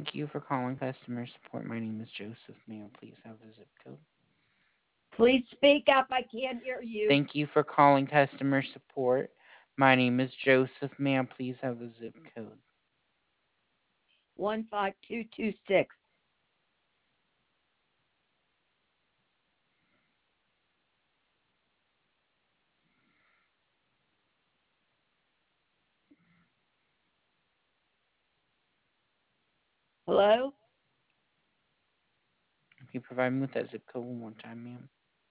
Thank you for calling customer support. My name is Joseph. May I please have the zip code? Please speak up. I can't hear you. Thank you for calling customer support. My name is Joseph. May I please have the zip code? 15226. Hello? Can you provide me with that zip code one more time, ma'am?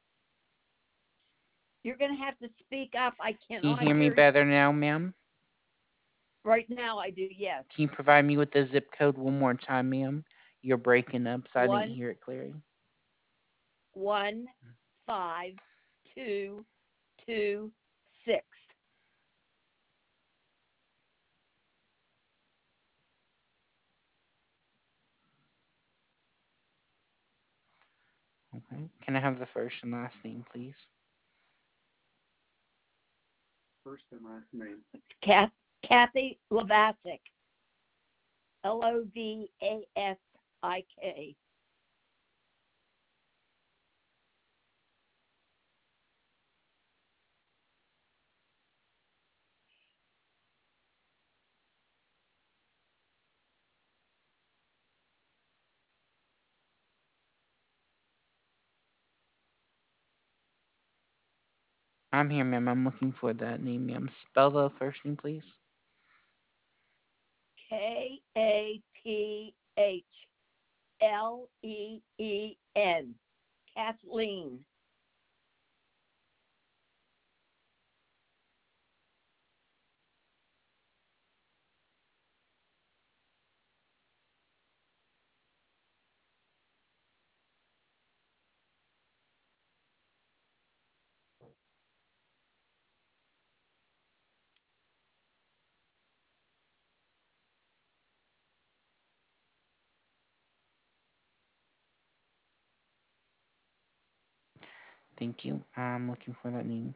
You're going to have to speak up. I Can you cannot hear me hear you. better now, ma'am? Right now, I do, yes. Can you provide me with the zip code one more time, ma'am? You're breaking up, so I didn't One, hear it clearly. 15226. Okay. Can I have the first and last name, please? First and last name. Kathy Lavasic. Lovasik. I'm here, ma'am. I'm looking for that name, ma'am. Spell the first name, please. Kathleen. Kathleen. Thank you. I'm looking for that name.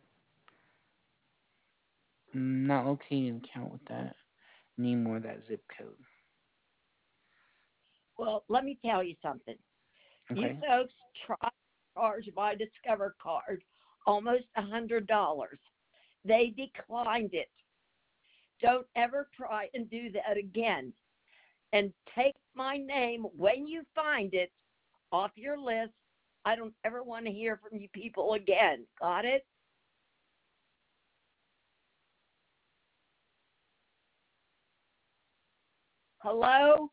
Not locating an account with that name or that zip code. Well, let me tell you something. You Okay. folks tried to charge my Discover card almost $100. They declined it. Don't ever try and do that again. And take my name when you find it off your list. I don't ever want to hear from you people again. Got it? Hello?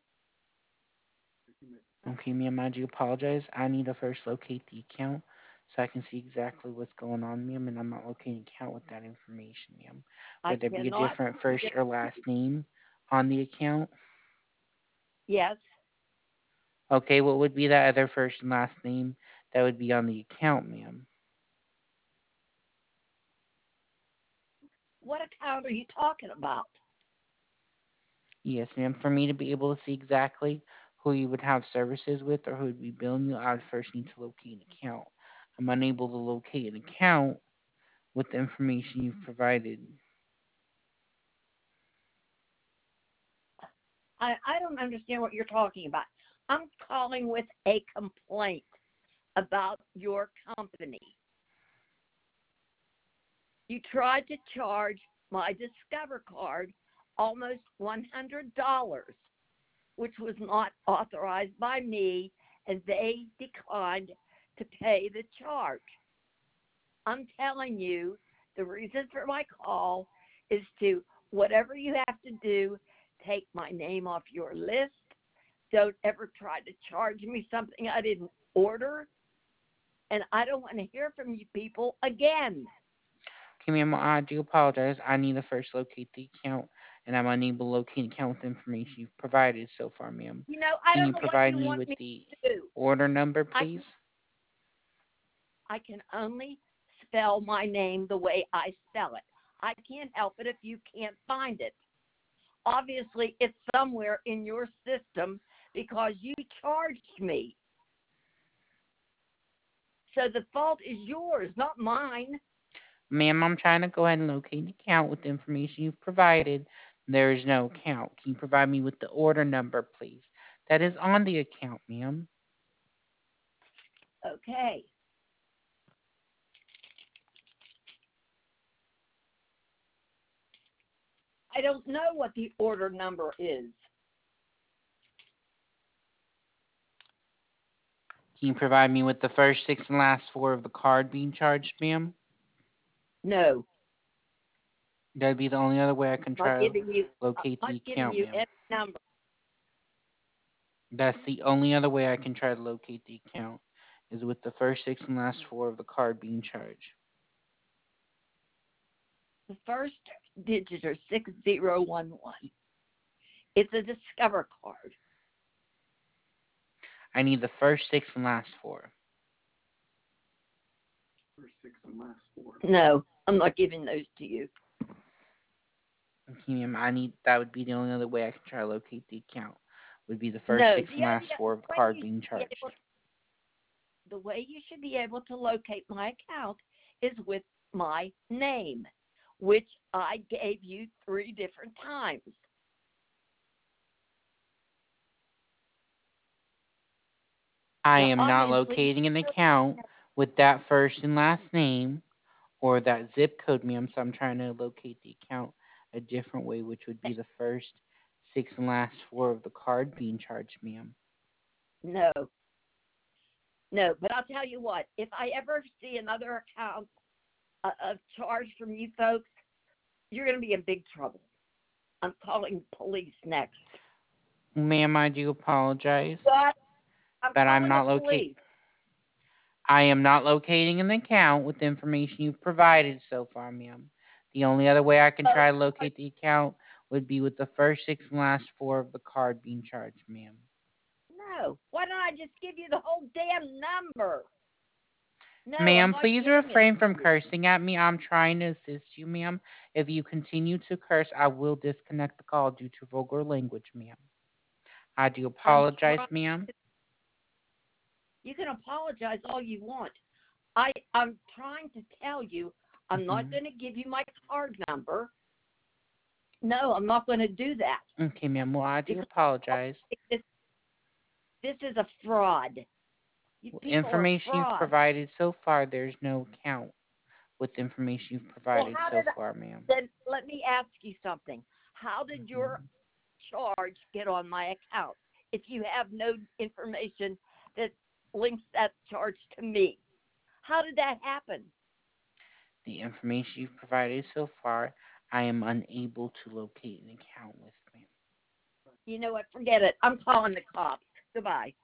Okay, ma'am, I do apologize. I need to first locate the account so I can see exactly what's going on, ma'am, and I'm not locating an account with that information, ma'am. I Would there be a cannot different first hear or last name on the account? Yes. Okay, what would be that other first and last name that would be on the account, ma'am? What account are you talking about? Yes, ma'am. For me to be able to see exactly who you would have services with or who would be billing you, I would first need to locate an account. I'm unable to locate an account with the information you've provided. I don't understand what you're talking about. I'm calling with a complaint about your company. You tried to charge my Discover card almost $100, which was not authorized by me, and they declined to pay the charge. I'm telling you, the reason for my call is to, whatever you have to do, take my name off your list. Don't ever try to charge me something I didn't order. And I don't want to hear from you people again. Okay, ma'am, I do apologize. I need to first locate the account, and I'm unable to locate the account with the information you've provided so far, ma'am. I Can don't you know what provide you me want with me the to do. order number, I please? I can only spell my name the way I spell it. I can't help it if you can't find it. Obviously, it's somewhere in your system because you charged me. So the fault is yours, not mine. Ma'am, I'm trying to go ahead and locate the account with the information you've provided. There is no account. Can you provide me with the order number, please? That is on the account, ma'am. Okay. I don't know what the order number is. Can you provide me with the first six and last four of the card being charged, ma'am? No, That'd be the only other way I can I'm not try to giving you. I'm locate the not giving account, you ma'am. any number. That's the only other way I can try to locate the account is with the first six and last four of the card being charged. The first digits are 6011. It's a Discover card. I need the first six and last four. First six and last four. No, I'm not giving those to you. Okay, ma'am, I need that would be the only other way I can try to locate the account. Would be the first No, six and last four of the way card you being should be charged. able, the way you should be able to locate my account is with my name, which I gave you 3 different times. I Now, am not obviously, locating an account with that first and last name or that zip code, ma'am. So I'm trying to locate the account a different way, which would be the first six and last four of the card being charged, ma'am. no, no. But I'll tell you what, if I ever see another account of charge from you folks, you're going to be in big trouble. I'm calling police next. Ma'am, I do apologize, But I'm but I'm calling the not locating. police. I am not locating an account with the information you've provided so far, ma'am. The only other way I can So, try to locate the account would be with the first six and last four of the card being charged, ma'am. no. Why don't I just give you the whole damn number? No, I'm Ma'am, not please giving it refrain to from you. cursing at me. I'm trying to assist you, ma'am. If you continue to curse, I will disconnect the call due to vulgar language, ma'am. I do I'm trying. apologize, ma'am. You can apologize all you want. I'm trying to tell you I'm not Hmm. going to give you my card number. No, I'm not going to do that Okay, ma'am. Well, I do because apologize. this, this is a fraud. You people are Information you've frauds. provided so far, there's no count with the information you've Well, provided how so did I, far, ma'am. then let me ask you something. How did your Hmm. charge get on my account if you have no information that links that charge to me? How did that happen? The information you've provided so far, I am unable to locate an account with, ma'am. You know what? Forget it. I'm calling the cops. Goodbye.